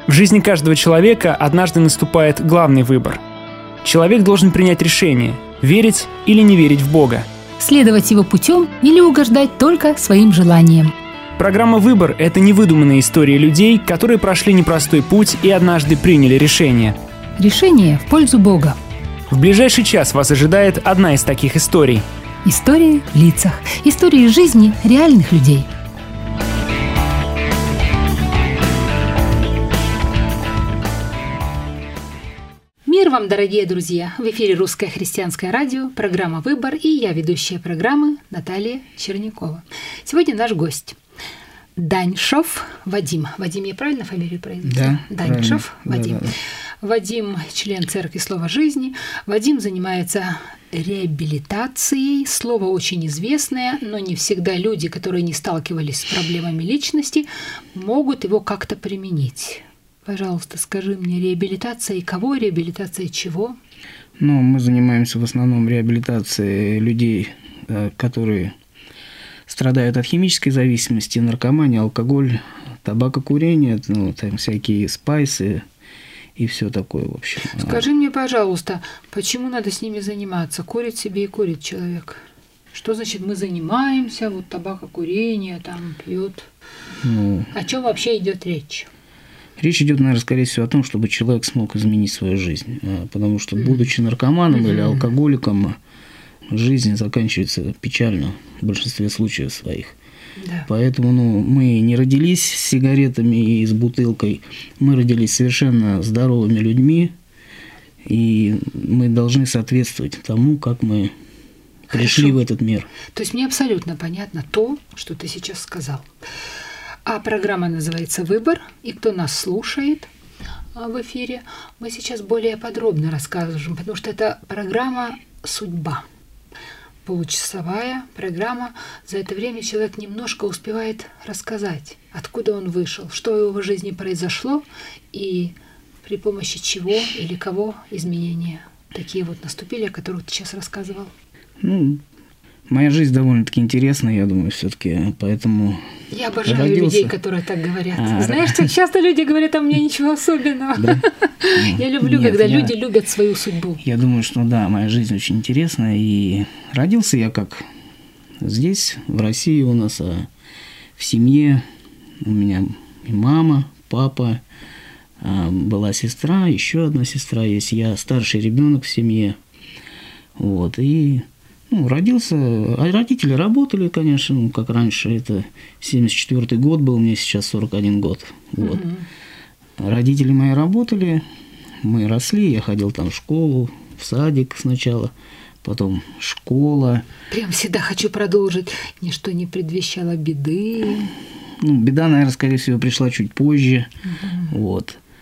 В жизни каждого человека однажды наступает главный выбор. Человек должен принять решение – верить или не верить в Бога. Следовать его путем или угождать только своим желаниям. Программа «Выбор» — это невыдуманные истории людей, которые прошли непростой путь и однажды приняли решение. Решение в пользу Бога. В ближайший час вас ожидает одна из таких историй. Истории в лицах. Истории жизни реальных людей. Мир вам, дорогие друзья! В эфире Русское христианское радио, программа «Выбор» и я, ведущая программы Наталья Чернякова. Сегодня наш гость Даньшов Вадим. Вадим, я правильно фамилию произнесу? Да. Даньшов Вадим. Да. Вадим – член Церкви Слова Жизни. Вадим занимается реабилитацией. Слово очень известное, но не всегда люди, которые не сталкивались с проблемами личности, могут его как-то применить. Пожалуйста, скажи мне, реабилитация и кого, реабилитация чего? Мы занимаемся в основном реабилитацией людей, которые страдают от химической зависимости, наркомании, алкоголь, табакокурение, там всякие спайсы и все такое, в общем. Скажи мне, пожалуйста, почему надо с ними заниматься? Курит себе и курит человек. Что значит мы занимаемся, вот табакокурение, там пьет? О чем вообще идет речь? Речь идет, наверное, скорее всего о том, чтобы человек смог изменить свою жизнь, потому что, будучи наркоманом или алкоголиком, жизнь заканчивается печально в большинстве случаев своих. Да. Поэтому мы не родились с сигаретами и с бутылкой, мы родились совершенно здоровыми людьми, и мы должны соответствовать тому, как мы пришли в этот мир. То есть мне абсолютно понятно то, что ты сейчас сказал. А программа называется «Выбор», и кто нас слушает в эфире, мы сейчас более подробно расскажем, потому что это программа «Судьба». Получасовая программа. За это время человек немножко успевает рассказать, откуда он вышел, что в его жизни произошло и при помощи чего или кого изменения такие вот наступили, о которых ты сейчас рассказывал. Моя жизнь довольно-таки интересная, я думаю, все-таки, поэтому я обожаю людей, которые так говорят. Знаешь, часто люди говорят, а у меня ничего особенного. Да? Я люблю, когда люди любят свою судьбу. Я думаю, что да, моя жизнь очень интересная. И родился я как здесь, в России у нас, в семье. У меня и мама, папа, была сестра, еще одна сестра есть. Я старший ребенок в семье. И родился, а родители работали, конечно, как раньше, это 74-й год был, мне сейчас 41 год. Родители мои работали, мы росли, я ходил там в школу, в садик сначала, потом школа. Прям всегда хочу продолжить, ничто не предвещало беды. Беда, наверное, скорее всего, пришла чуть позже, У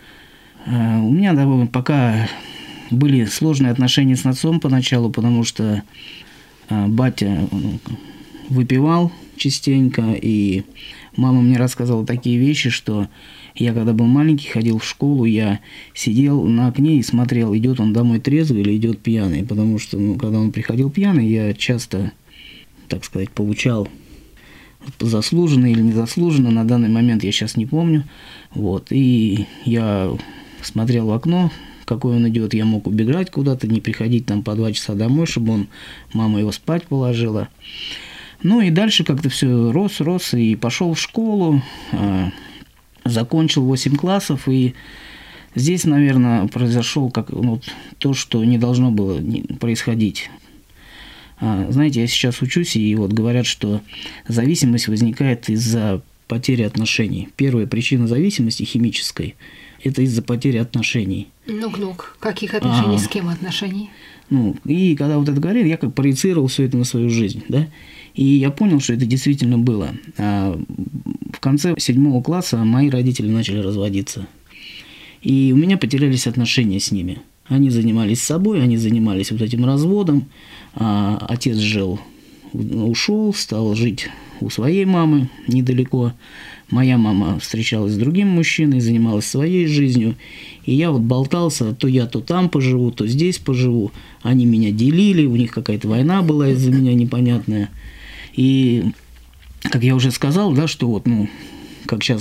меня пока были сложные отношения с отцом поначалу, потому что батя выпивал частенько, и мама мне рассказывала такие вещи, что я, когда был маленький, ходил в школу, я сидел на окне и смотрел, идет он домой трезвый или идет пьяный, потому что, когда он приходил пьяный, я часто, так сказать, получал заслуженно или незаслуженно, на данный момент я сейчас не помню, и я смотрел в окно, какой он идет, я мог убегать куда-то, не приходить там по 2 часа домой, чтобы мама его спать положила. И дальше как-то все рос, и пошел в школу, закончил 8 классов, и здесь, наверное, произошло то, что не должно было происходить. Знаете, я сейчас учусь, и говорят, что зависимость возникает из-за потери отношений. Первая причина зависимости химической – это из-за потери отношений. Каких отношений, с кем отношений? И когда это говорили, я как проецировал все это на свою жизнь, да, и я понял, что это действительно было. В конце 7 класса мои родители начали разводиться, и у меня потерялись отношения с ними. Они занимались собой, они занимались этим разводом, отец ушел, стал жить у своей мамы недалеко. Моя мама встречалась с другим мужчиной, занималась своей жизнью. И я болтался, то я то там поживу, то здесь поживу. Они меня делили, у них какая-то война была из-за меня непонятная. И, как я уже сказал, да, что как сейчас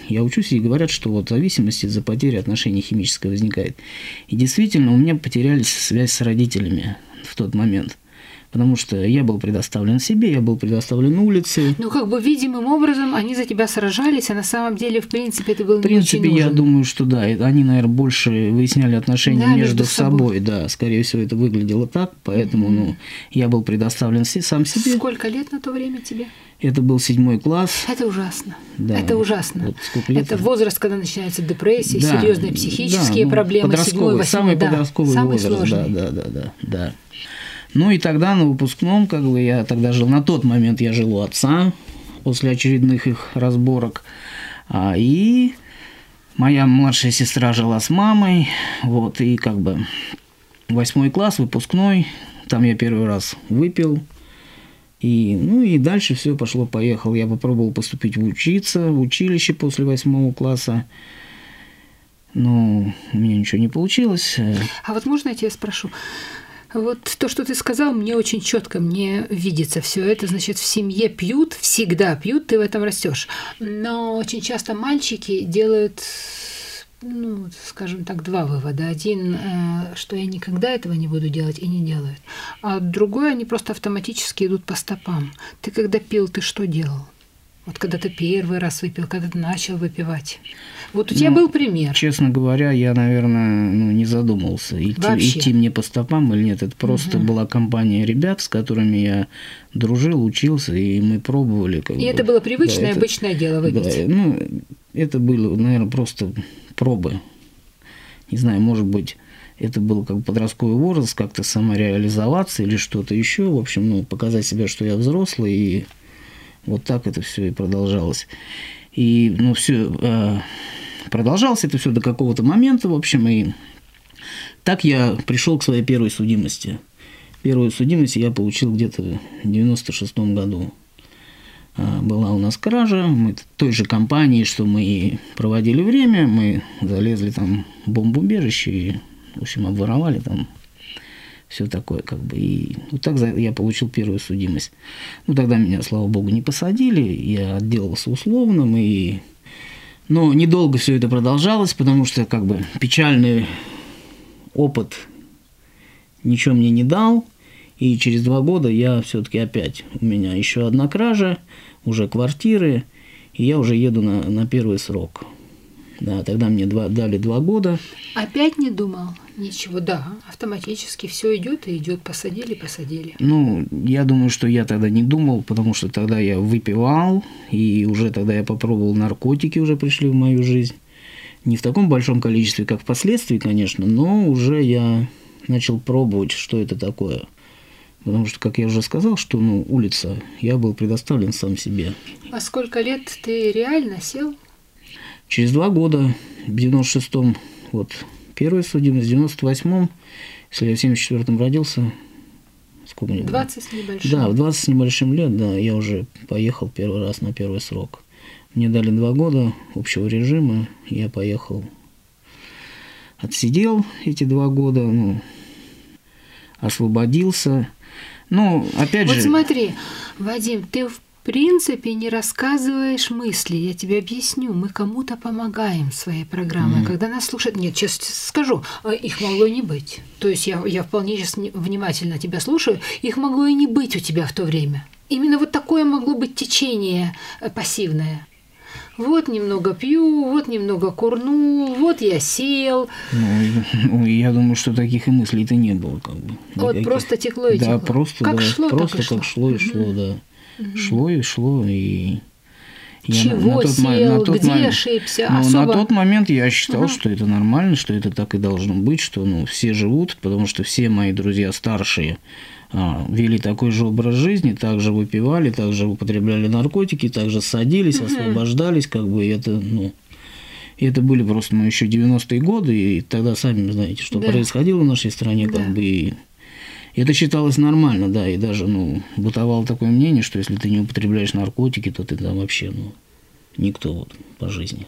я учусь, и говорят, что вот зависимость из-за потери отношений химической возникает. И действительно, у меня потерялись связь с родителями в тот момент. Потому что я был предоставлен себе, я был предоставлен улице. Ну, как бы видимым образом они за тебя сражались, а на самом деле, в принципе, это был в принципе, не очень нужен. Я думаю, что да, они, наверное, больше выясняли отношения между собой. Да, скорее всего, это выглядело так, поэтому я был предоставлен сам себе. Сколько лет на то время тебе? Это был 7 класс. Это ужасно. Да. Это ужасно. Вот это возраст, когда начинаются депрессии, серьезные психические проблемы. Подростковый, 7-8, самый подростковый самый возраст. Сложный. Да. Ну и тогда на выпускном, как бы я тогда жил, на тот момент я жил у отца после очередных их разборок, и моя младшая сестра жила с мамой, вот, и как бы 8 класс, выпускной, там я первый раз выпил, и дальше все пошло-поехало. Я попробовал поступить в училище после 8 класса, но у меня ничего не получилось. А вот можно я тебя спрошу? Вот то, что ты сказал, мне очень четко мне видится все это. Значит, в семье пьют, всегда пьют, ты в этом растешь. Но очень часто мальчики делают, скажем так, 2 вывода. Один, что я никогда этого не буду делать, и не делают. А другой, они просто автоматически идут по стопам. Ты когда пил, ты что делал? Вот когда ты первый раз выпил, когда ты начал выпивать. Вот у тебя был пример. Честно говоря, я, наверное, не задумался, идти мне по стопам или нет. Это просто была компания ребят, с которыми я дружил, учился, и мы пробовали. Это было привычное, обычное дело выпить? Да, это было, наверное, просто пробы. Не знаю, может быть, это был как подростковый возраст, как-то самореализоваться или что-то еще. В общем, показать себе, что я взрослый, и вот так это все и продолжалось. И, продолжалось это все до какого-то момента, в общем, и так я пришел к своей первой судимости. Первую судимость я получил где-то в 96-м году. Была у нас кража, мы в той же компании, что мы и проводили время, мы залезли там в бомбоубежище и, в общем, обворовали там все такое, как бы, и вот так я получил первую судимость. Тогда меня, слава богу, не посадили, я отделался условным, но недолго все это продолжалось, потому что, как бы, печальный опыт ничего мне не дал, и через 2 года я все-таки опять, у меня еще одна кража, уже квартиры, и я уже еду на первый срок. Да, тогда мне дали 2 года. Опять не думал? Ничего, да, автоматически все идет и идет, посадили. Я думаю, что я тогда не думал, потому что тогда я выпивал, и уже тогда я попробовал наркотики, уже пришли в мою жизнь. Не в таком большом количестве, как впоследствии, конечно, но уже я начал пробовать, что это такое. Потому что, как я уже сказал, что улица, я был предоставлен сам себе. А сколько лет ты реально сел? Через 2 года, в 96-м, первая судимость, в 98-м, если я в 74-м родился, сколько мне было? 20 с небольшим. Да, в 20 с небольшим лет, да, я уже поехал первый раз на первый срок. Мне дали 2 года общего режима, я поехал, отсидел эти 2 года, освободился. Опять же... Вот смотри, Вадим, ты в принципе не рассказываешь мысли. Я тебе объясню. Мы кому-то помогаем своей программой. Когда нас слушают... Нет, сейчас скажу, их могло и не быть. То есть я вполне сейчас внимательно тебя слушаю. Их могло и не быть у тебя в то время. Именно вот такое могло быть течение пассивное. Вот немного пью, вот немного курну, вот я сел. Я думаю, что таких и мыслей-то не было. Как бы, вот просто текло и текло. Да, просто как шло, просто так и как шло и шло, да. Шло и шло, и... Чего сел, где ошибся? На тот момент я считал, что это нормально, что это так и должно быть, что все живут, потому что все мои друзья старшие вели такой же образ жизни, также выпивали, также употребляли наркотики, также садились, освобождались, как бы это, это были просто еще 90-е годы, и тогда сами знаете, что происходило в нашей стране, как бы, и это считалось нормально, да, и даже, бытовало такое мнение, что если ты не употребляешь наркотики, то ты там вообще, никто по жизни.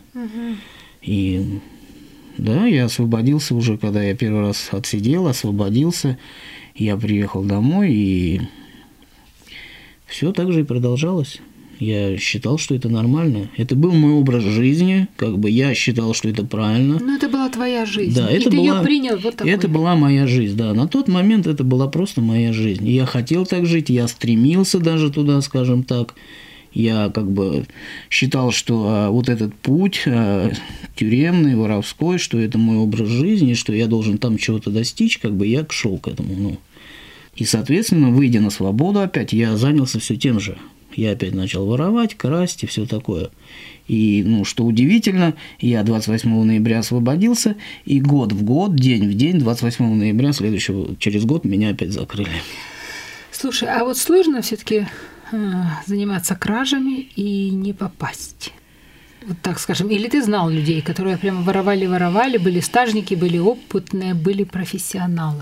И да, я освободился уже, когда я первый раз отсидел, освободился, я приехал домой, и все так же и продолжалось. Я считал, что это нормально. Это был мой образ жизни, как бы я считал, что это правильно. Но это была твоя жизнь, да, и ты ее принял вот такой. Это была моя жизнь, да. На тот момент это была просто моя жизнь. И я хотел так жить, я стремился даже туда, скажем так. Я как бы считал, что вот этот путь тюремный, воровской, что это мой образ жизни, что я должен там чего-то достичь, как бы я шел к этому. Ну. И, соответственно, выйдя на свободу опять, я занялся все тем же. Я опять начал воровать, красть и все такое. И, ну, что удивительно, я 28 ноября освободился, и год в год, день в день, 28 ноября через год меня опять закрыли. Слушай, а вот сложно все-таки заниматься кражами и не попасть? Вот так скажем. Или ты знал людей, которые прямо воровали, были стажники, были опытные, были профессионалы?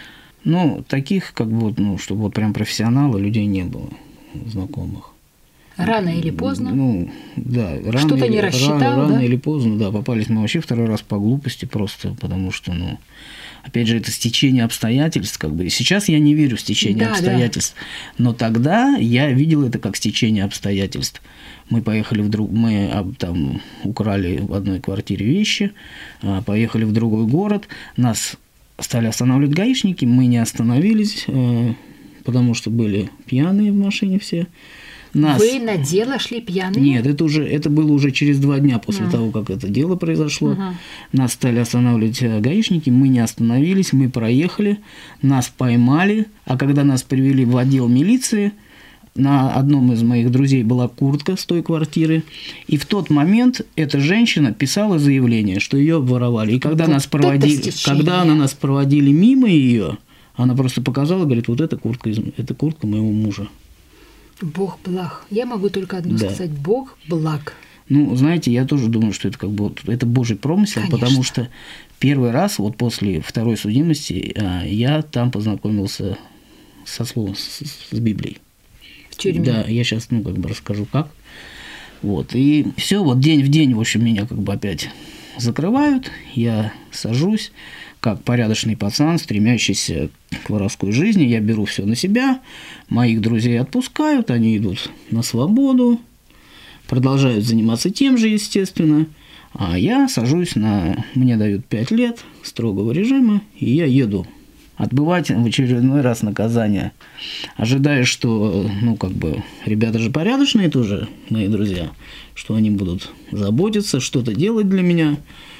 Ну, таких, как бы, ну, чтобы вот прям профессионалы, людей не было знакомых. Рано или поздно? Ну, да. Что-то не рассчитал, рано или поздно, да. Попались мы вообще второй раз по глупости просто, потому что, ну, опять же, это стечение обстоятельств, как бы. И сейчас я не верю в стечение обстоятельств, но тогда я видел это как стечение обстоятельств. Мы поехали мы там украли в одной квартире вещи, поехали в другой город, нас стали останавливать гаишники, мы не остановились, потому что были пьяные в машине все. Вы на дело шли пьяные? Нет, это было уже через 2 дня после того, как это дело произошло. Нас стали останавливать гаишники, мы не остановились, мы проехали, нас поймали, а когда нас привели в отдел милиции, на одном из моих друзей была куртка с той квартиры, и в тот момент эта женщина писала заявление, что ее обворовали. И когда, когда нас проводили мимо ее, она просто показала, говорит, вот это куртка моего мужа. Бог благ. Я могу только одно сказать. Бог благ. Ну, знаете, я тоже думаю, что это как бы это Божий промысел, конечно. Потому что первый раз, вот после второй судимости, я там познакомился со словом, с Библией. В тюрьме? Да, я сейчас, как бы расскажу как. Вот, и все, вот день в день, в общем, меня как бы опять закрывают, я сажусь, как порядочный пацан, стремящийся к воровской жизни, я беру все на себя, моих друзей отпускают, они идут на свободу, продолжают заниматься тем же, естественно, а я сажусь мне дают 5 лет строгого режима, и я еду отбывать в очередной раз наказание, ожидая, что, как бы, ребята же порядочные тоже, мои друзья, что они будут заботиться, что-то делать для меня,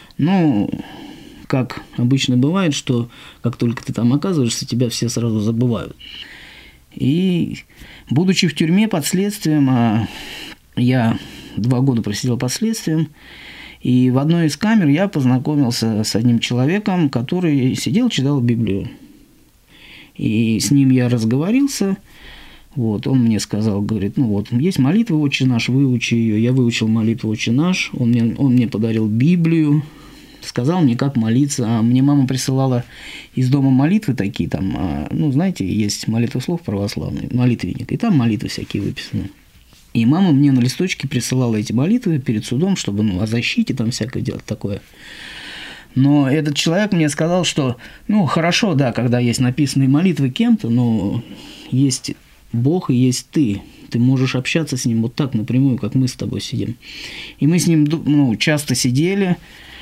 как обычно бывает, что как только ты там оказываешься, тебя все сразу забывают. И, будучи в тюрьме под следствием, я 2 года просидел под следствием, и в одной из камер я познакомился с одним человеком, который сидел, читал Библию. И с ним я разговорился, вот, он мне сказал, говорит, есть молитва «Отче наш», выучи ее. Я выучил молитву «Отче наш», он мне подарил Библию, сказал мне, как молиться. А мне мама присылала из дома молитвы такие, там, знаете, есть молитвослов православный, молитвенник, и там молитвы всякие выписаны. И мама мне на листочке присылала эти молитвы перед судом, чтобы, о защите там всякое делать такое. Но этот человек мне сказал, что, хорошо, да, когда есть написанные молитвы кем-то, но есть Бог и есть ты. Ты можешь общаться с ним вот так напрямую, как мы с тобой сидим. И мы с ним, часто сидели,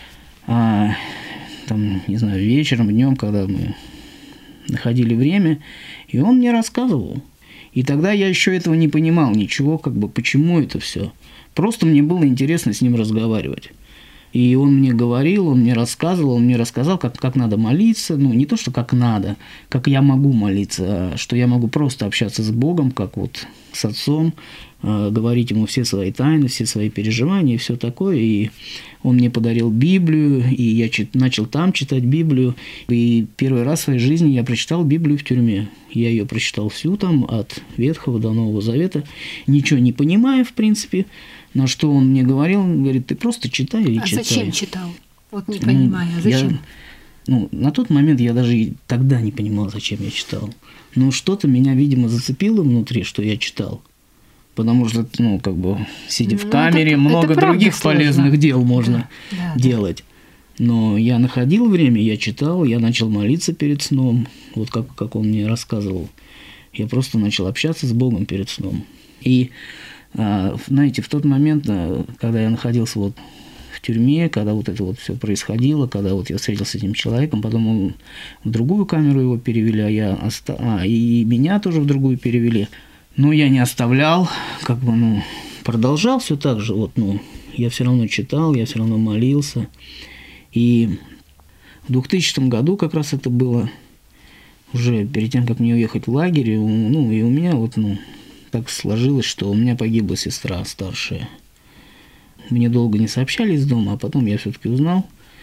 вечером, днем, когда мы находили время, и он мне рассказывал. И тогда я еще этого не понимал ничего, почему это все. Просто мне было интересно с ним разговаривать. И он мне говорил, он мне рассказал, как надо молиться. Не то, что как надо, как я могу молиться, а что я могу просто общаться с Богом, как вот с Отцом, говорить Ему все свои тайны, все свои переживания и все такое. И он мне подарил Библию, и я начал там читать Библию. И первый раз в своей жизни я прочитал Библию в тюрьме. Я ее прочитал всю там, от Ветхого до Нового Завета, ничего не понимая, в принципе. На что он мне говорил, он говорит, ты просто читай и читай. А зачем читал? Вот не понимаю, зачем? На тот момент я даже и тогда не понимал, зачем я читал. Но что-то меня, видимо, зацепило внутри, что я читал. Потому что, сидя в камере, много других полезных дел можно делать. Но я находил время, я читал, я начал молиться перед сном. Вот как он мне рассказывал. Я просто начал общаться с Богом перед сном. И Знаете, в тот момент, когда я находился вот в тюрьме, когда вот это вот все происходило, когда вот я встретился с этим человеком, потом он в другую камеру его перевели, и меня тоже в другую перевели. Но я не оставлял, продолжал все так же, я все равно читал, я все равно молился. И в 2000 году как раз это было, уже перед тем, как мне уехать в лагерь, и у меня так сложилось, что у меня погибла сестра старшая. Мне долго не сообщали из дома, а потом я все-таки узнал.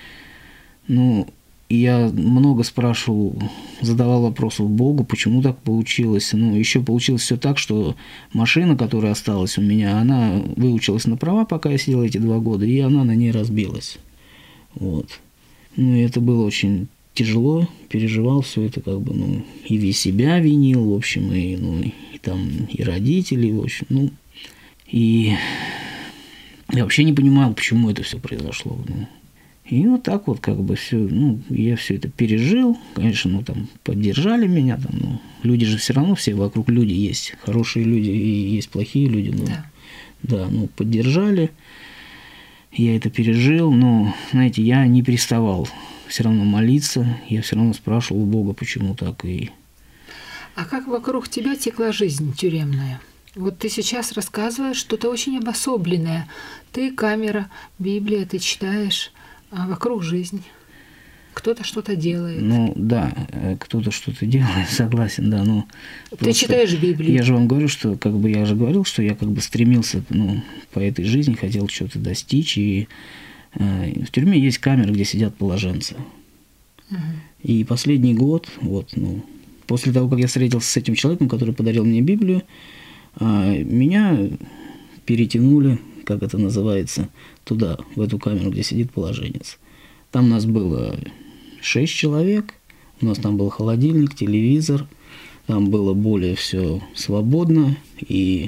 Я много спрашивал, задавал вопросов Богу, почему так получилось. Еще получилось все так, что машина, которая осталась у меня, она выучилась на права, пока я сидел эти 2 года, и она на ней разбилась. И это было очень тяжело, переживал все это, и себя винил, в общем, и родителей, в общем, и я вообще не понимал, почему это все произошло. И вот так вот все, я все это пережил, конечно, поддержали меня, люди же все равно, все вокруг люди есть, хорошие люди и есть плохие люди, поддержали, я это пережил, но, знаете, я не переставал все равно молиться, я все равно спрашивал у Бога, почему так. А как вокруг тебя текла жизнь тюремная? Вот ты сейчас рассказываешь что-то очень обособленное. Ты камера, Библия, ты читаешь, а вокруг жизнь. Кто-то что-то делает. Кто-то что-то делает, согласен, да. Но ты читаешь Библию. Я же вам говорю, что я же говорил, что я стремился по этой жизни, хотел что-то достичь. И в тюрьме есть камеры, где сидят положенцы. Угу. И последний год, после того, как я встретился с этим человеком, который подарил мне Библию, меня перетянули, как это называется, туда, в эту камеру, где сидит положенец. Там нас было 6 человек, у нас там был холодильник, телевизор, там было более все свободно, и,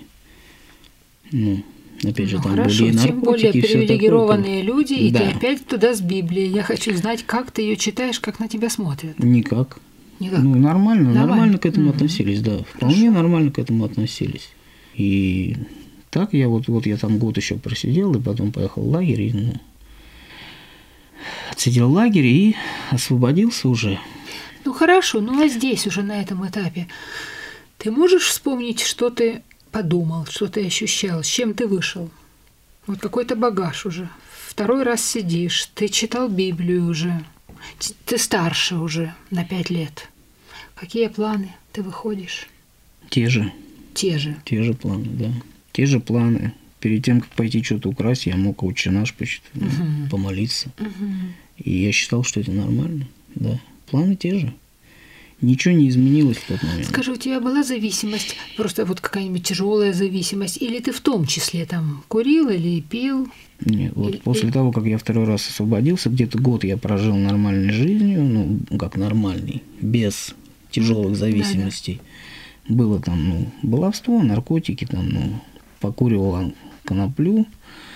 опять же, там хорошо, были и наркотики, тем более привилегированные люди, и да. ты опять туда с Библией. Я хочу знать, как ты ее читаешь, как на тебя смотрят. Никак. Нормально к этому относились, да. Вполне нормально к этому относились. И так я я там год еще просидел, и потом поехал в лагерь, и отсидел в лагере и освободился уже. Хорошо, а здесь уже на этом этапе ты можешь вспомнить, что ты подумал, что ты ощущал, с чем ты вышел? Вот какой-то багаж уже. 2 раз сидишь, ты читал Библию уже. Ты старше уже на 5 лет. Какие планы? Ты выходишь? Те же планы, да. Те же планы. Перед тем, как пойти что-то украсть, я мог «Отче наш» почитать, помолиться. И я считал, что это нормально. Да. Планы те же. Ничего не изменилось в тот момент. Скажи, у тебя была зависимость, просто какая-нибудь тяжелая зависимость, или ты в том числе курил или пил? Нет, после того, как я 2 раз освободился, где-то год я прожил нормальной жизнью, как нормальный, без тяжелых зависимостей. Да. Было баловство, наркотики, покуривал коноплю,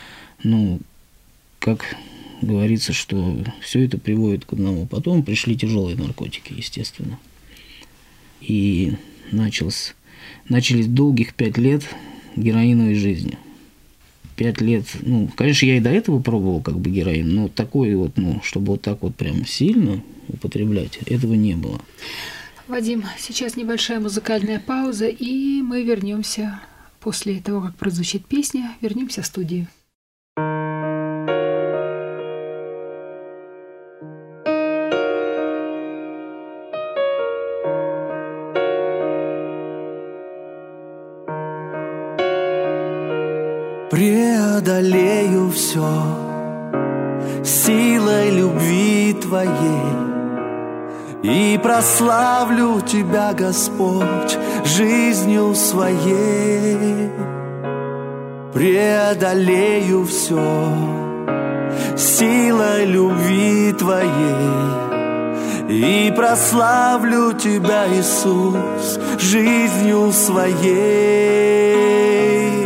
как говорится, что все это приводит к одному. Потом пришли тяжелые наркотики, естественно. И начались долгих 5 лет героиновой жизни. 5 лет, конечно, я и до этого пробовал героин, но такой чтобы так прям сильно употреблять, этого не было. Вадим, сейчас небольшая музыкальная пауза, и мы вернемся после того, как прозвучит песня, вернемся в студию. Преодолею все силой любви Твоей и прославлю Тебя, Господь, жизнью своей. Преодолею все силой любви Твоей и прославлю Тебя, Иисус, жизнью своей.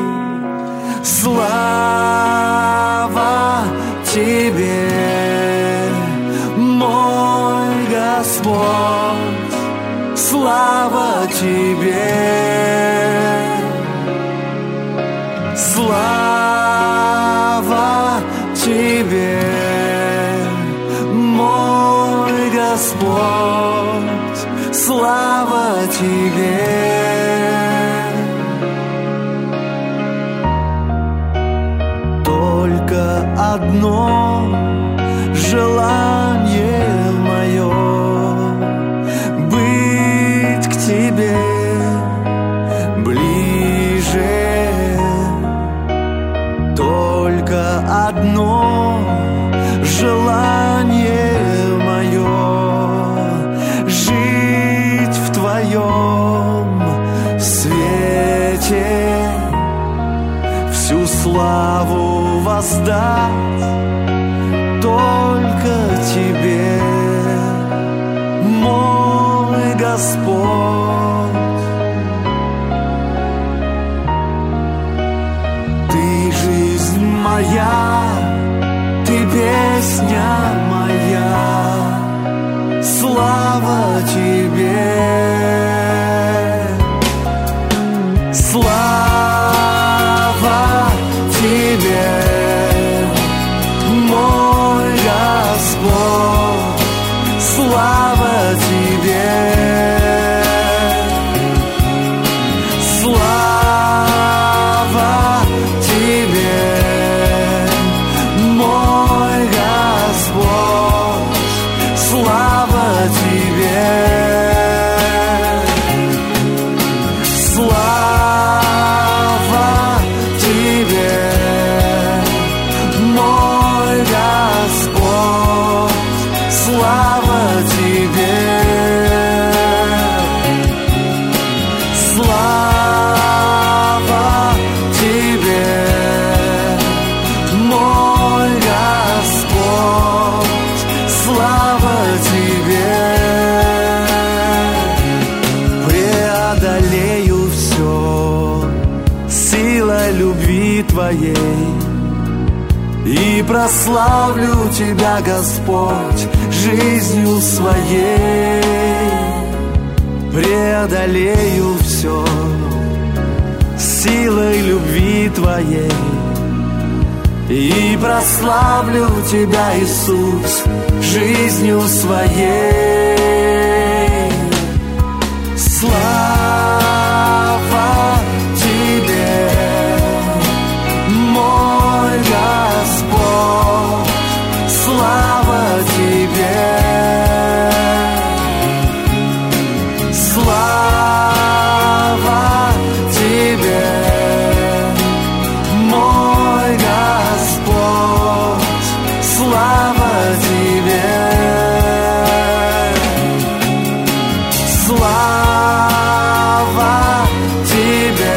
Слава Тебе, мой Господь, слава Тебе. Слава Тебе, мой Господь, слава Тебе. Только одно желание мое — быть к Тебе ближе. Только одно желание мое — жить в Твоем свете, всю славу воздать только Тебе, мой Господь. Ты жизнь моя, Ты песня моя, слава Тебе. Слава Тебе, мой Господь, слава Тебе. Слава Тебе, мой Господь, слава Тебе. Слава Тебе, мой Господь, слава Тебе. Слава Тебе, мой Господь, слава Тебе. Преодолею все силой любви Твоей и прославлю Тебя, Господь, жизнью своей. Преодолею все силой любви Твоей и прославлю Тебя, Иисус, жизнью своей. Слава Тебе, мой Господь, слава Тебе. Слава Тебе, мой Господь, слава Тебе. Слава Тебе,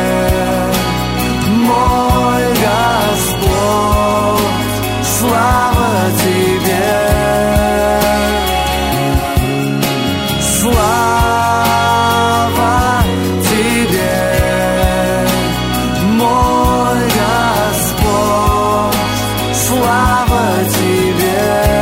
мой Господь, слава Тебе. Слава Тебе, мой Господь, слава Тебе.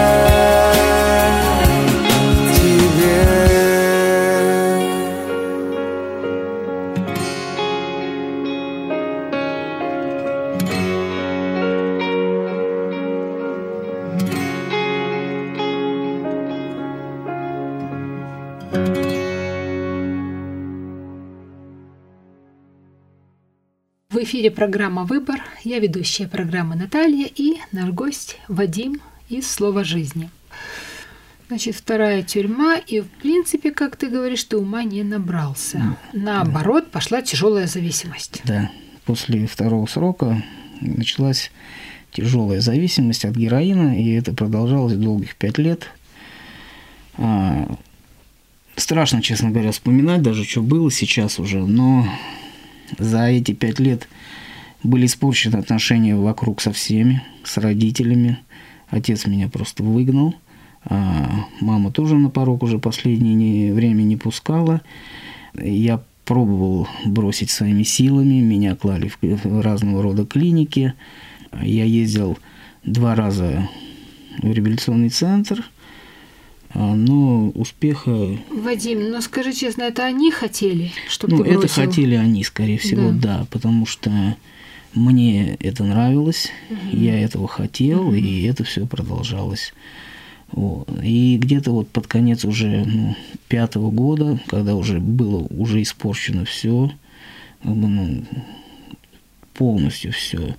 В эфире программа «Выбор». Я ведущая программы Наталья и наш гость Вадим из «Слова жизни». Значит, вторая тюрьма, и в принципе, как ты говоришь, ты ума не набрался. Наоборот, пошла тяжелая зависимость. Да, после второго срока началась тяжелая зависимость от героина, и это продолжалось долгих 5 лет. Страшно, честно говоря, вспоминать даже, что было сейчас уже, но за эти 5 лет были испорчены отношения вокруг со всеми, с родителями. Отец меня просто выгнал, а мама тоже на порог уже последнее время не пускала. Я пробовал бросить своими силами, меня клали в разного рода клиники. Я ездил 2 раза в реабилитационный центр, но успеха... Вадим, ну скажи честно, это они хотели, чтобы ты бросил? Это хотели они, скорее всего, да, потому что Мне это нравилось, я этого хотел, и это все продолжалось. Вот. И где-то вот под конец уже 5-го года, когда уже было уже испорчено все, полностью все,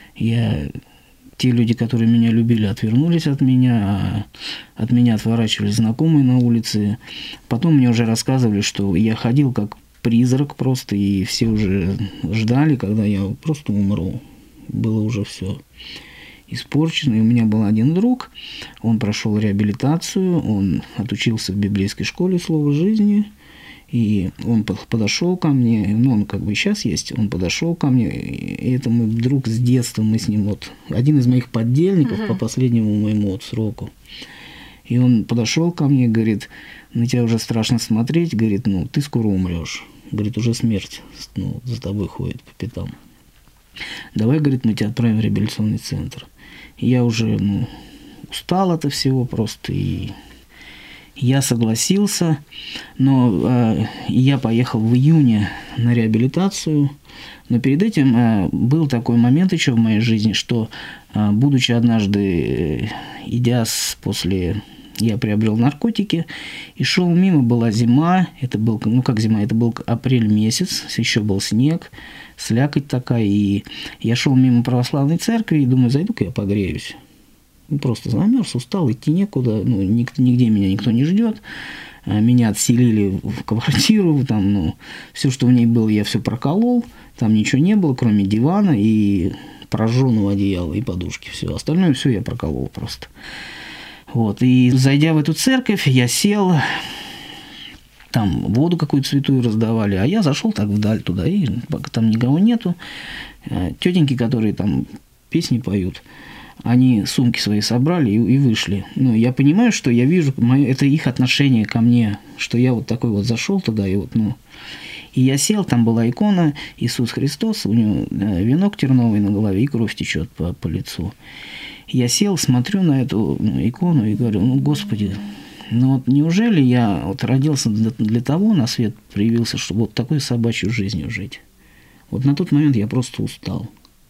те люди, которые меня любили, отвернулись от меня, а от меня отворачивались знакомые на улице. Потом мне уже рассказывали, что я ходил как призрак просто, и все уже ждали, когда я просто умру. Было уже все испорчено. И у меня был один друг, он прошел реабилитацию, он отучился в библейской школе «Слово жизни», и он подошел ко мне, он как бы сейчас есть, он подошел ко мне, и это мой друг с детства, мы с ним вот, один из моих поддельников по последнему моему вот сроку. И он подошел ко мне, говорит, на тебя уже страшно смотреть, говорит, ты скоро умрешь, говорит, уже смерть за тобой ходит по пятам. Давай, говорит, мы тебя отправим в реабилитационный центр. И я уже, устал от всего просто, и я согласился, но я поехал в июне на реабилитацию, но перед этим был такой момент еще в моей жизни, что, будучи однажды, я приобрел наркотики и шел мимо, была зима, это был, как зима, это был апрель месяц, еще был снег, слякоть такая, и я шел мимо православной церкви и думаю, зайду-ка я погреюсь. Просто замерз, устал, идти некуда, нигде меня никто не ждет. Меня отселили в квартиру, там, все, что в ней было, я все проколол, там ничего не было, кроме дивана и прожженного одеяла и подушки, все. Остальное все я проколол просто. Вот, и зайдя в эту церковь, я сел, там воду какую-то святую раздавали, а я зашел так вдаль туда, и пока там никого нету, тетеньки, которые там песни поют, они сумки свои собрали и вышли. Я понимаю, что я вижу, это их отношение ко мне, что я вот такой вот зашел туда, и вот, и я сел, там была икона Иисус Христос, у него венок терновый на голове, и кровь течет по лицу. Я сел, смотрю на эту икону и говорю, Господи, неужели я вот родился для того, на свет проявился, чтобы вот такой собачью жизнью жить? Вот на тот момент я просто устал.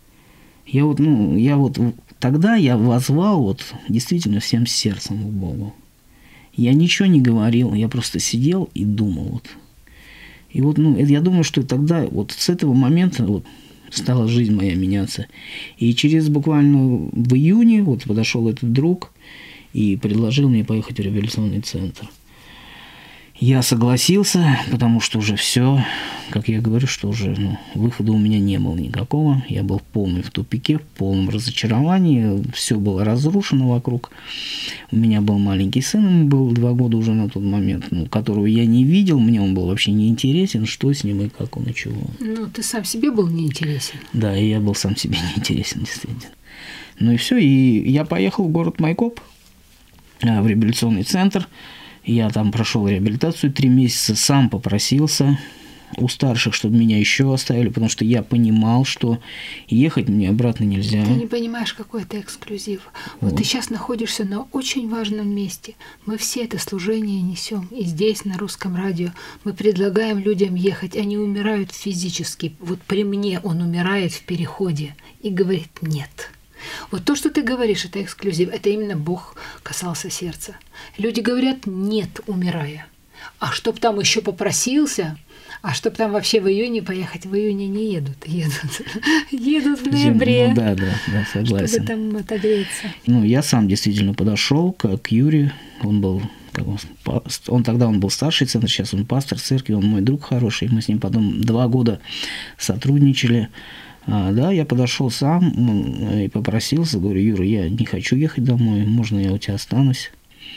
Тогда я воззвал действительно всем сердцем к Богу. Я ничего не говорил, я просто сидел и думал. И я думаю, что тогда, с этого момента стала жизнь моя меняться. И через буквально в июне подошел этот друг и предложил мне поехать в реабилитационный центр. Я согласился, потому что уже все, как я говорю, что уже выхода у меня не было никакого. Я был в тупике, в полном разочаровании. Все было разрушено вокруг. У меня был маленький сын, ему было 2 года уже на тот момент, которого я не видел. Мне он был вообще не интересен, что с ним и как он и чего. Ты сам себе был неинтересен. Да, и я был сам себе неинтересен, действительно. И все, и я поехал в город Майкоп, в реабилитационный центр. Я там прошел реабилитацию 3 месяца, сам попросился у старших, чтобы меня еще оставили, потому что я понимал, что ехать мне обратно нельзя. Ты не понимаешь, какой это эксклюзив. Ты сейчас находишься на очень важном месте. Мы все это служение несем. И здесь, на Русском радио, мы предлагаем людям ехать. Они умирают физически. При мне он умирает в переходе и говорит «нет». То, что ты говоришь, это эксклюзив, это именно Бог касался сердца. Люди говорят «нет», умирая. А чтоб там еще попросился, а чтоб там вообще в июне поехать, в июне не едут. Едут в ноябре. Да, согласен. Чтобы там отогреться. Я сам действительно подошел к Юре, он был тогда он был старший центр, сейчас он пастор церкви, он мой друг хороший, мы с ним потом 2 года сотрудничали. Да, я подошел сам и попросился, говорю, Юра, я не хочу ехать домой, можно я у тебя останусь?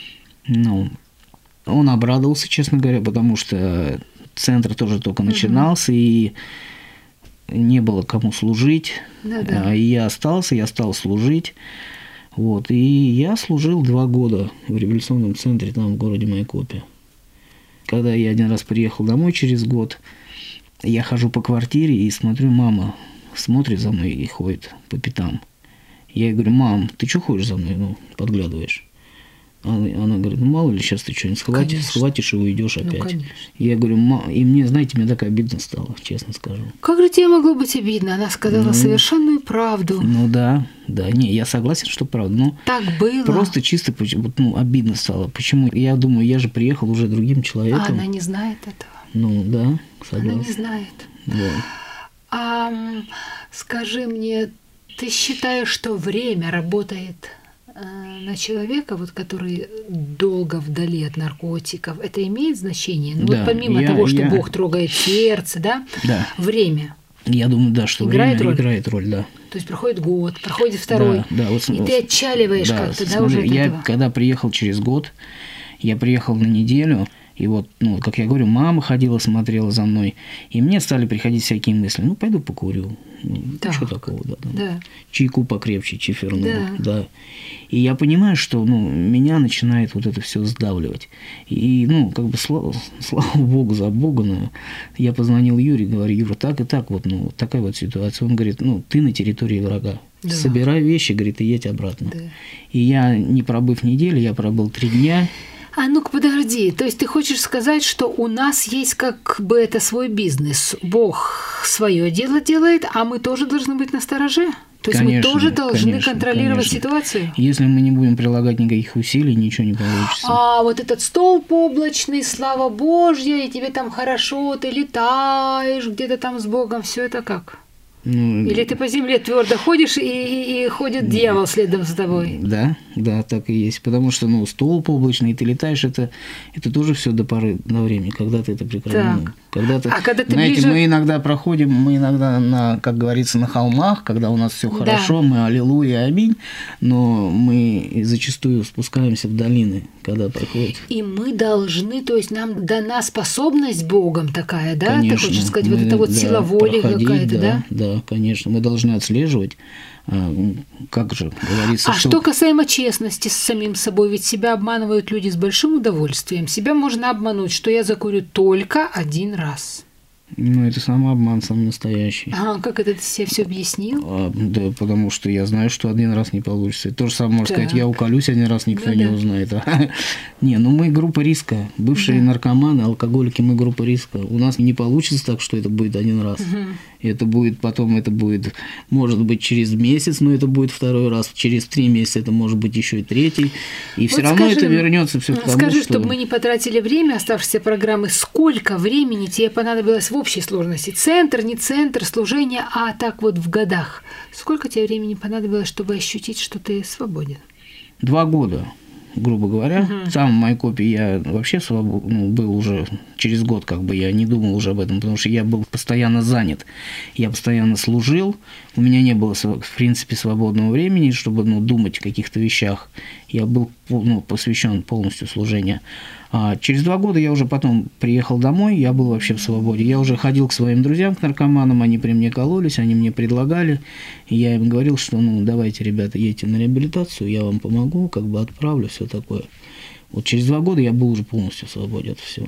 Он обрадовался, честно говоря, потому что центр тоже только начинался, и не было кому служить. И я остался, я стал служить. И я служил 2 года в реабилитационном центре там в городе Майкопе. Когда я один раз приехал домой через год, я хожу по квартире и смотрю, мама смотрит за мной и ходит по пятам. Я ей говорю, мам, ты что ходишь за мной, подглядываешь? Она говорит, ну мало ли, сейчас ты что-нибудь схватишь и уйдешь опять. Конечно. Я говорю, и мне, знаете, мне так обидно стало, честно скажу. Как же тебе могло быть обидно? Она сказала совершенную правду. Ну да, не, я согласен, что правда. Но так было. Просто чисто обидно стало. Почему? Я думаю, я же приехал уже другим человеком. А она не знает этого. Ну да, согласен. Она не знает. Да. Скажи мне, ты считаешь, что время работает на человека, вот, который долго вдали от наркотиков, это имеет значение? Ну, да, вот помимо того, что Бог трогает сердце, да? Время. Я думаю, да, что играет время роль? Играет роль, да. То есть проходит год, проходит второй, да, вот, и ты отчаливаешь как-то, да, уже от этого? Когда приехал через год, я приехал на неделю, и вот, ну, как я говорю, мама ходила, смотрела за мной, и мне стали приходить всякие мысли, ну, пойду покурю, что такого, да. Чайку покрепче, чефирного, да. И я понимаю, что, ну, меня начинает вот это все сдавливать. И, ну, как бы, слава Богу за Бога, но я позвонил Юре, говорю, Юра, так и так, вот, ну, такая вот ситуация. Он говорит, ну, ты на территории врага. Да. Собирай вещи, говорит, и едь обратно. Да. И я, не пробыв неделю, я пробыл 3 дня. А ну-ка подожди, то есть ты хочешь сказать, что у нас есть как бы это свой бизнес, Бог свое дело делает, а мы тоже должны быть настороже? То есть мы тоже должны контролировать ситуацию? Если мы не будем прилагать никаких усилий, ничего не получится. А вот этот столб облачный, слава Божья, и тебе там хорошо, ты летаешь где-то там с Богом, все это как? Ну, или ты по земле твердо ходишь, и ходит дьявол следом за тобой? Да, так и есть. Потому что, ну, столб облачный, ты летаешь, это тоже все до поры до времени, когда ты это прекратишь. Когда ты знаете, ближе... мы иногда проходим, на, как говорится, на холмах, когда у нас все хорошо, мы аллилуйя, аминь, но мы зачастую спускаемся в долины, когда проходит. И мы должны, то есть нам дана способность Богом такая, да? Конечно, ты хочешь сказать, вот эта вот сила воли какая-то, да? Да, конечно. Мы должны отслеживать, как же говорится. А что касаемо честности с самим собой, ведь себя обманывают люди с большим удовольствием. Себя можно обмануть, что я закурю только 1 раз. Ну, это самообман, самый настоящий. А как это ты себе все объяснил? Да, потому что я знаю, что 1 раз не получится. И то же самое можно сказать, я уколюсь 1 раз, никто не узнает. Не, ну мы группа риска. Бывшие наркоманы, алкоголики, мы группа риска. У нас не получится так, что это будет 1 раз. Это будет потом, может быть, через месяц, но это будет 2-й раз. Через 3 месяца это может быть еще и 3-й. И все равно это вернется все к тому, скажи, чтобы мы не потратили время оставшейся программы, сколько времени тебе понадобилось в общей сложности? Центр, не центр, служение, а так вот в годах. Сколько тебе времени понадобилось, чтобы ощутить, что ты свободен? 2 года. Грубо говоря, сам в Майкопе я вообще был уже через год, как бы я не думал уже об этом, потому что я был постоянно занят, я постоянно служил, у меня не было, в принципе, свободного времени, чтобы думать о каких-то вещах, я был посвящен полностью служению. А через 2 года я уже потом приехал домой, я был вообще в свободе. Я уже ходил к своим друзьям, к наркоманам, они при мне кололись, они мне предлагали. И я им говорил, что давайте, ребята, едьте на реабилитацию, я вам помогу, как бы отправлю, все такое. Вот через 2 года я был уже полностью в свободе от всего.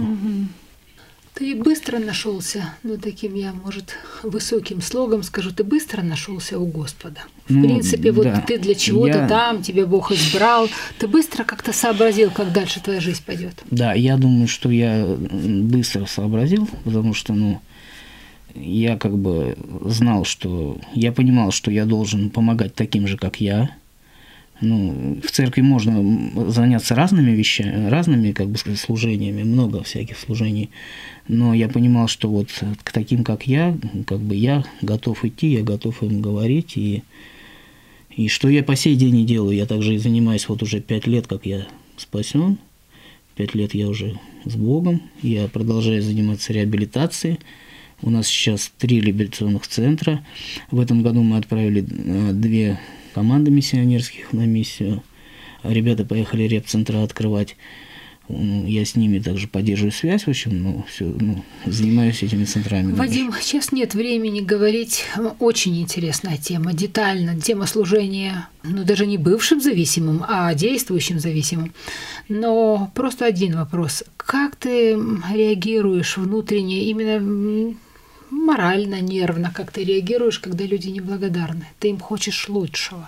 Ты быстро нашелся, таким я, может, высоким слогом скажу, ты быстро нашелся у Господа. В принципе, вот ты для чего-то там, тебя Бог избрал, ты быстро как-то сообразил, как дальше твоя жизнь пойдет. Да, я думаю, что я быстро сообразил, потому что, я как бы знал, что я понимал, что я должен помогать таким же, как я. В церкви можно заняться разными вещами, разными, как бы сказать, служениями, много всяких служений, но я понимал, что вот к таким, как я, как бы я готов идти, я готов им говорить, и что я по сей день и делаю. Я также и занимаюсь вот уже 5 лет, как я спасен, 5 лет я уже с Богом, я продолжаю заниматься реабилитацией. У нас сейчас 3 реабилитационных центра. В этом году мы отправили 2 команды миссионерских на миссию. Ребята поехали реп-центра открывать. Я с ними также поддерживаю связь, в общем, занимаюсь этими центрами. Вадим, сейчас нет времени говорить. Очень интересная тема, детально. Тема служения, даже не бывшим зависимым, а действующим зависимым. Но просто один вопрос. Как ты реагируешь внутренне, именно морально, нервно, как ты реагируешь, когда люди неблагодарны? Ты им хочешь лучшего.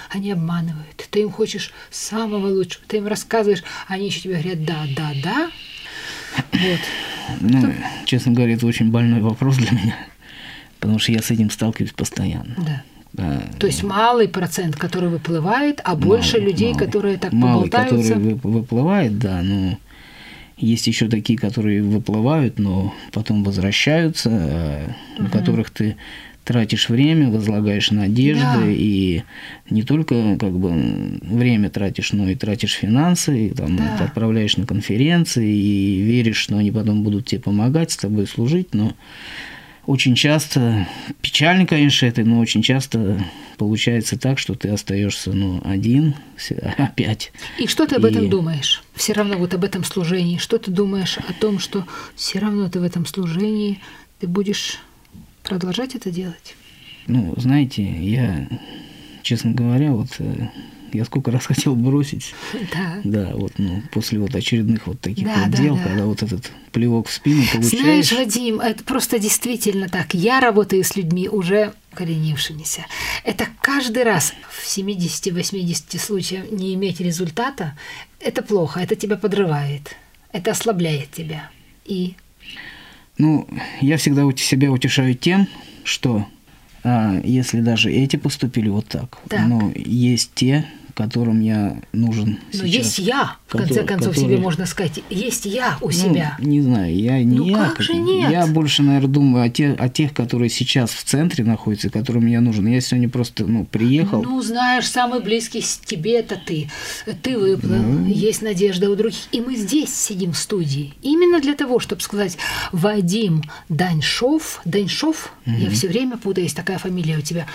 они обманывают. Ты им хочешь самого лучшего, ты им рассказываешь, они еще тебе говорят да. Вот. Ну, честно говоря, это очень больной вопрос для меня, потому что я с этим сталкиваюсь постоянно. Да. То есть малый процент, который выплывает, а больше людей, которые так поболтаются. Малый, который выплывает, да, но есть еще такие, которые выплывают, но потом возвращаются, на которых ты тратишь время, возлагаешь надежды, и не только как бы время тратишь, но и тратишь финансы, и там отправляешь на конференции, и веришь, что они потом будут тебе помогать, с тобой служить, но очень часто, печально, конечно, это, но очень часто получается так, что ты остаешься, один опять. И что ты об этом думаешь? Все равно вот об этом служении. Что ты думаешь о том, что все равно ты в этом служении, ты будешь продолжать это делать? Знаете, я, честно говоря, я сколько раз хотел бросить. Да, после очередных таких дел, когда этот плевок в спину получаешь. Знаешь, Вадим, это просто действительно так. Я работаю с людьми уже укоренившимися. Это каждый раз в 70-80 случаях не иметь результата, это плохо, это тебя подрывает, это ослабляет тебя. И? Я всегда себя утешаю тем, что если даже эти поступили вот так, но есть те, которым я нужен сейчас. Но есть я, в конце концов, себе можно сказать, есть я у себя. Не знаю, как же нет? Я больше, наверное, думаю о тех, которые сейчас в центре находятся, которым я нужен. Я сегодня просто, приехал. Знаешь, самый близкий с тебе это ты. Ты выплыл, есть надежда у других. И мы здесь сидим в студии. Именно для того, чтобы сказать, Вадим Даньшов, я все время путаюсь, такая фамилия у тебя,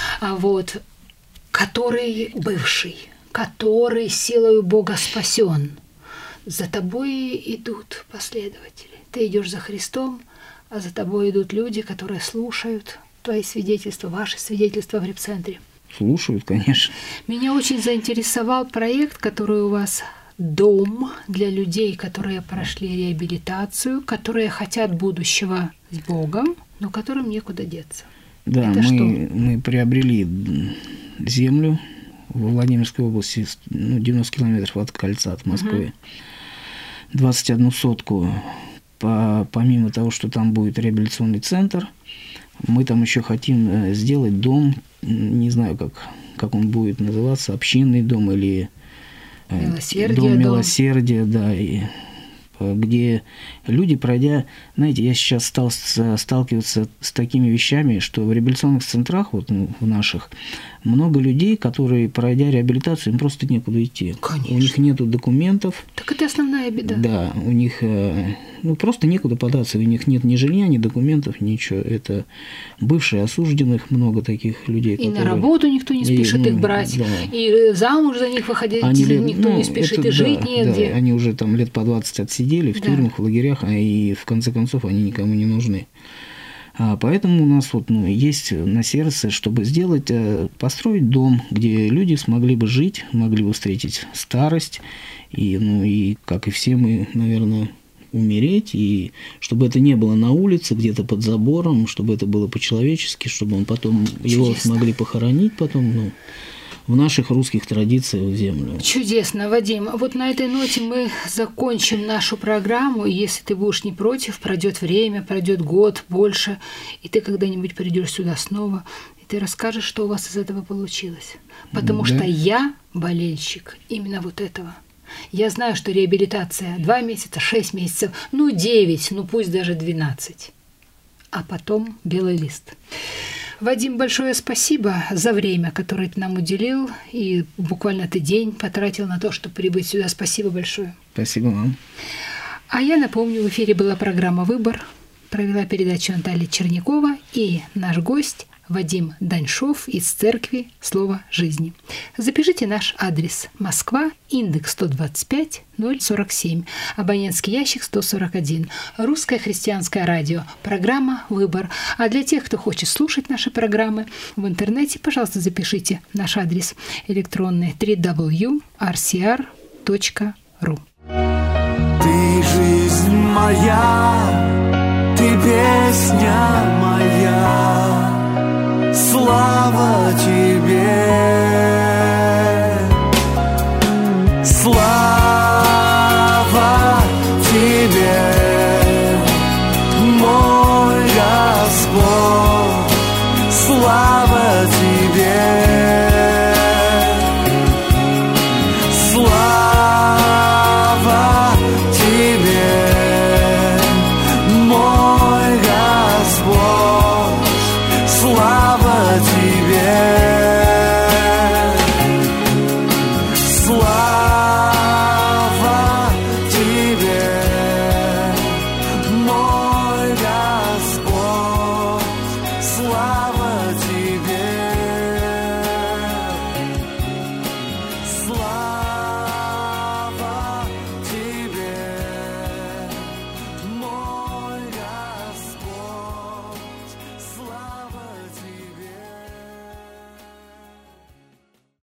который бывший, который силою Бога спасен. За тобой идут последователи. Ты идешь за Христом, а за тобой идут люди, которые слушают твои свидетельства, ваши свидетельства в репцентре. Слушают, конечно. Меня очень заинтересовал проект, который у вас «Дом» для людей, которые прошли реабилитацию, которые хотят будущего с Богом, но которым некуда деться. Да, мы приобрели землю во Владимирской области, 90 километров от кольца, от Москвы, 21 сотку. Помимо того, что там будет реабилитационный центр, мы там еще хотим сделать дом, не знаю, как он будет называться, общинный дом или дом милосердия, да, где люди, пройдя, знаете, я сейчас стал сталкиваться с такими вещами, что в реабилитационных центрах, в наших, много людей, которые, пройдя реабилитацию, им просто некуда идти. Конечно. У них нету документов. Так это основная беда. Да, у них просто некуда податься, у них нет ни жилья, ни документов, ничего. Это бывшие осужденных, много таких людей. И на работу никто не спешит их брать, и замуж за них выходить никто не спешит, и жить негде. Да, они уже там лет по 20 отсидели в тюрьмах, в лагерях, и в конце концов они никому не нужны. Поэтому у нас есть на сердце, чтобы построить дом, где люди смогли бы жить, могли бы встретить старость, и как и все мы, наверное, умереть, и чтобы это не было на улице, где-то под забором, чтобы это было по-человечески, чтобы он потом его смогли похоронить потом, в наших русских традициях в землю. Чудесно, Вадим. Вот на этой ноте мы закончим нашу программу. Если ты будешь не против, пройдет время, пройдет год, больше, и ты когда-нибудь придешь сюда снова, и ты расскажешь, что у вас из этого получилось. Потому что я болельщик именно вот этого. Я знаю, что реабилитация 2 месяца, 6 месяцев, 9, пусть даже 12. А потом белый лист. Вадим, большое спасибо за время, которое ты нам уделил, и буквально ты день потратил на то, чтобы прибыть сюда. Спасибо большое. Спасибо вам. А я напомню, в эфире была программа «Выбор». Провела передачу Наталья Чернякова и наш гость Вадим Даньшов из церкви «Слово жизни». Запишите наш адрес: Москва, индекс 125 047, абонентский ящик 141, Русское христианское радио, программа «Выбор». А для тех, кто хочет слушать наши программы в интернете, пожалуйста, запишите наш адрес электронный: www.rcr.ru. Ты жизнь моя, ты песня моя, слава тебе.